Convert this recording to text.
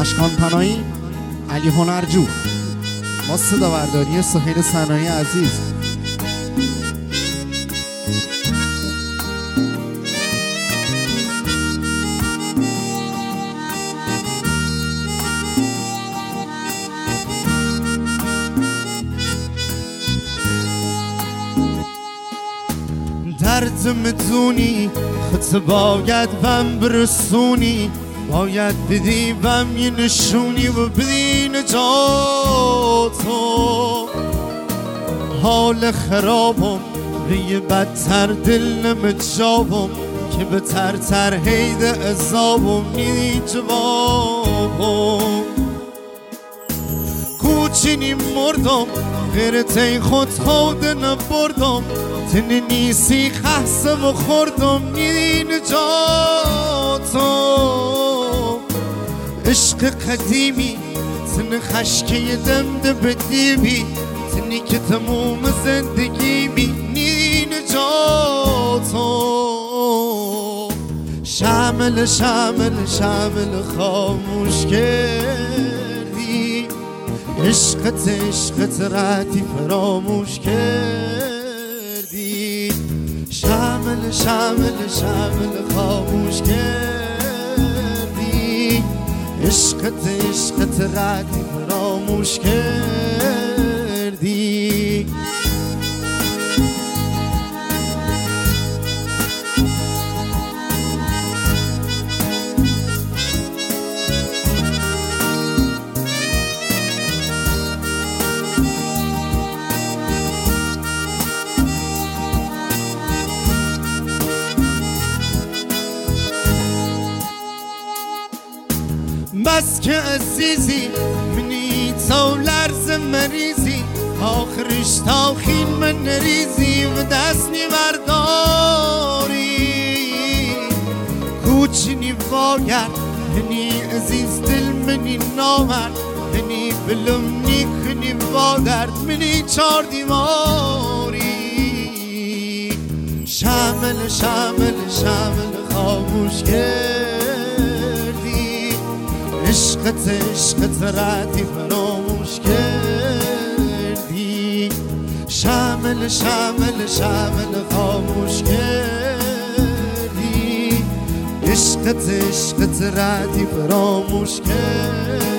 اشکان پناهی، علی هنرجو، با صداورداری سهیل صناعی عزیز. درد میدونی خط باید بم برسونی، باید بدی بم یه نشونی و بدی نجاتو. حال خرابم ریه بدتر دل نمجابم که به ترتر هید عذابم نیدی جوابم. کوچینی مردم غیرت خود خود نبردم، تن نیسی خحصه و خوردم نیدی نجاتم. عشق قدیمی تن خشکه دمده بدیبی، تنی که تموم زندگی بی نیدی نجاتم. شامل شامل شامل خاموش کردی، عشقت عشقت راتی فراموش کردی. شامل شامل شامل خاموش کردی، عشقت عشقت راتی فراموش کردی. بس که عزیزی منی تو لرز مریضی، آخرش تاخین من نریزی و دست نیورداری. کوچینی واگر هنی عزیز دل منی نامرد، هنی بلمنی کنی وادرد منی چار دیواری. شامل شامل شامل خاموش کردی، عشقت عشقت راتی فراموش کردی. شامل شامل شامل خاموش کردی، عشقت عشقت راتی فراموش کردی.